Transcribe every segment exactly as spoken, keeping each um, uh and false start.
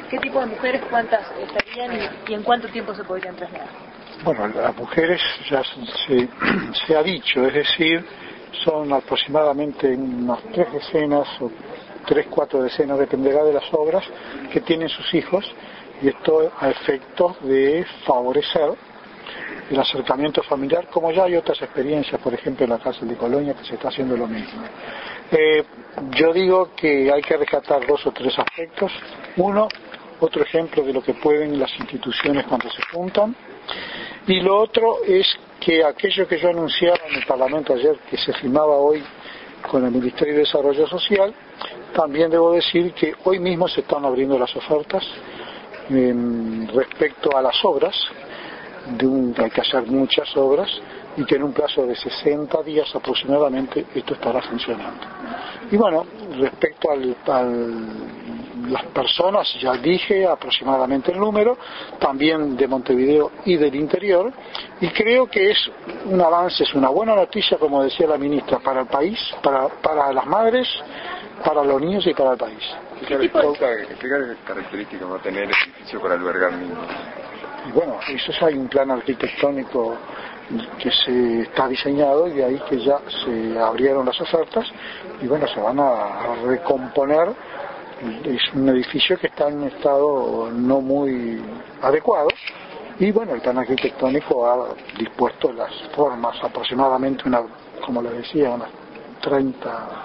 ¿Qué tipo de mujeres, cuántas estarían y, y en cuánto tiempo se podrían trasladar? Bueno, las mujeres ya se, se ha dicho, es decir, son aproximadamente unas tres decenas o tres, cuatro decenas, dependerá de las obras, que tienen sus hijos, y esto a efectos de favorecer el acercamiento familiar, como ya hay otras experiencias, por ejemplo en la cárcel de Colonia, que se está haciendo lo mismo. Eh, yo digo que hay que rescatar dos o tres aspectos. Uno, otro ejemplo de lo que pueden las instituciones cuando se juntan, y lo otro es que aquello que yo anunciaba en el Parlamento ayer, que se firmaba hoy con el Ministerio de Desarrollo Social, también debo decir que hoy mismo se están abriendo las ofertas eh, respecto a las obras. De un, hay que hacer muchas obras y que en un plazo de sesenta días aproximadamente esto estará funcionando. Y bueno, respecto al, al las personas, ya dije aproximadamente el número, también de Montevideo y del interior, y creo que es un avance, es una buena noticia, como decía la ministra, para el país, para, para las madres, para los niños y para el país. ¿Qué, ¿Qué, tipo de... ¿Qué características va a tener el edificio para albergar niños? Y bueno, eso ya hay un plan arquitectónico que se está diseñado y de ahí que ya se abrieron las ofertas y bueno, se van a recomponer. Es un edificio que está en estado no muy adecuado y bueno, el plan arquitectónico ha dispuesto las formas, aproximadamente una, como les decía, unas treinta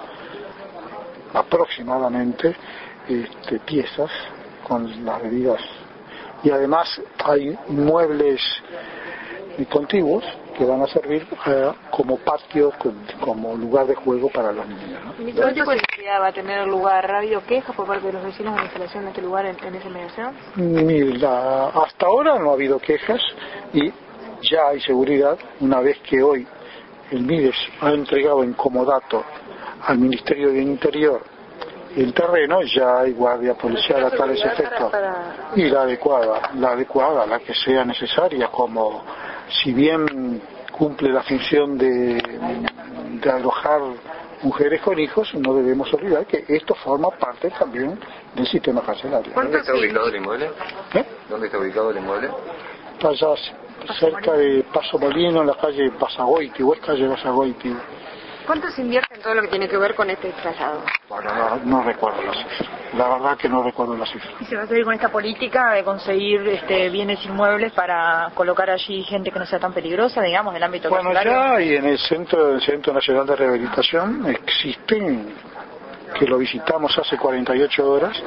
aproximadamente este, piezas con las medidas. Y además hay muebles contiguos que van a servir eh, como patio, como lugar de juego para los niños, ¿no? ¿Qué tipo de seguridad va a tener lugar? ¿Ha habido quejas por parte de los vecinos de la instalación de este lugar en, en esa mediación? Mira, hasta ahora no ha habido quejas y ya hay seguridad, una vez que hoy el MIDES ha entregado en comodato al Ministerio del Interior el terreno, ya hay guardia policial a tales efectos y la adecuada, la adecuada, la que sea necesaria, como si bien cumple la función de, de alojar mujeres con hijos, no debemos olvidar que esto forma parte también del sistema carcelario. ¿Dónde está ubicado el inmueble? ¿Eh? ¿Dónde está ubicado el inmueble? Está allá cerca de Paso Molino, en la calle Pasagoiti, o es calle Pasagoiti. ¿Cuánto se invierte en todo lo que tiene que ver con este traslado? Bueno, no, no recuerdo la cifra. La verdad que no recuerdo la cifra. ¿Y se va a seguir con esta política de conseguir este, bienes inmuebles para colocar allí gente que no sea tan peligrosa, digamos, en el ámbito bueno, carcelario? Bueno, ya y en el centro, el Centro Nacional de Rehabilitación existen, que lo visitamos hace cuarenta y ocho horas,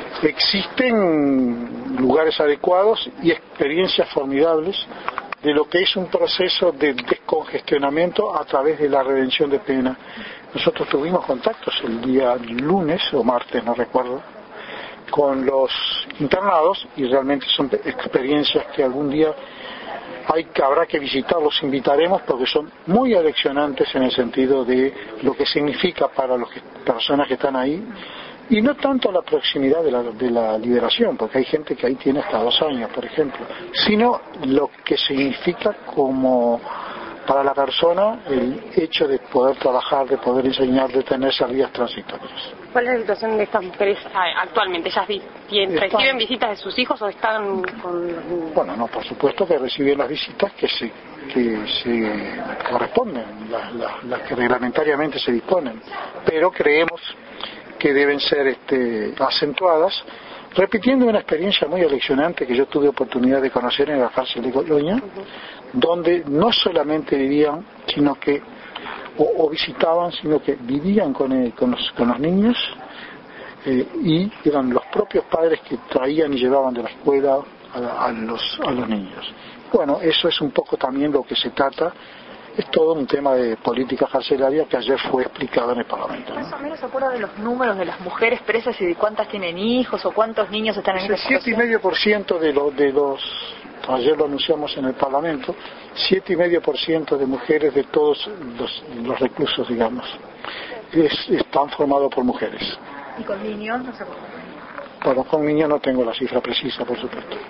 existen lugares adecuados y experiencias formidables de lo que es un proceso de descongestionamiento a través de la redención de pena. Nosotros tuvimos contactos el día lunes o martes, no recuerdo, con los internados y realmente son experiencias que algún día hay que habrá que visitar, los invitaremos porque son muy aleccionantes en el sentido de lo que significa para las personas que están ahí. Y no tanto la proximidad de la, de la liberación, porque hay gente que ahí tiene hasta dos años, por ejemplo, sino lo que significa como para la persona el hecho de poder trabajar, de poder enseñar, de tener salidas transitorias. ¿Cuál es la situación de estas mujeres actualmente? ¿Ellas reciben están... visitas de sus hijos o están con...? Bueno, no, por supuesto que reciben las visitas que se, que se corresponden, las, las, las que reglamentariamente se disponen, pero creemos que deben ser este, acentuadas, repitiendo una experiencia muy aleccionante que yo tuve oportunidad de conocer en la cárcel de Colonia, uh-huh. donde no solamente vivían, sino que o, o visitaban, sino que vivían con, eh, con, los, con los niños eh, y eran los propios padres que traían y llevaban de la escuela a, a, los, a los niños. Bueno, eso es un poco también lo que se trata. Es todo un tema de política carcelaria que ayer fue explicado en el Parlamento, ¿no? ¿Más o menos se acuerda de los números de las mujeres presas y de cuántas tienen hijos o cuántos niños están en esta situación? siete coma cinco por ciento de los, de los, ayer lo anunciamos en el Parlamento, siete coma cinco por ciento de mujeres de todos los, los reclusos, digamos, es, están formados por mujeres. ¿Y con niños no se acuerda? Bueno, con niños no tengo la cifra precisa, por supuesto.